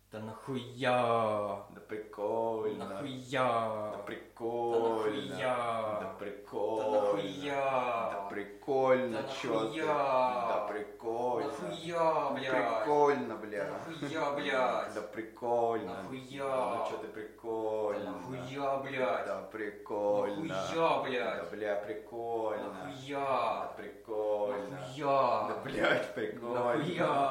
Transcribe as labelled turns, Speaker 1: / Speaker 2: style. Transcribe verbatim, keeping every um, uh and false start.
Speaker 1: Да нахуя?
Speaker 2: Да прикольно.
Speaker 1: Нахуя?
Speaker 2: Да прикольно.
Speaker 1: Да
Speaker 2: Да
Speaker 1: нахуя?
Speaker 2: прикольно.
Speaker 1: Да нахуя?
Speaker 2: Да прикольно,
Speaker 1: Да
Speaker 2: чё ты?
Speaker 1: нахуя?
Speaker 2: Да прикольно.
Speaker 1: Нахуя, блядь?
Speaker 2: Прикольно, бля.
Speaker 1: Да нахуя, блядь?
Speaker 2: Да прикольно.
Speaker 1: Нахуя?
Speaker 2: Ну чё ты прикольно?
Speaker 1: Да нахуя, блядь?
Speaker 2: Да прикольно.
Speaker 1: Нахуя, блядь?
Speaker 2: Да бля, прикольно.
Speaker 1: Нахуя?
Speaker 2: Да прикольно.
Speaker 1: Нахуя?
Speaker 2: Да блядь, прикольно.
Speaker 1: Нахуя?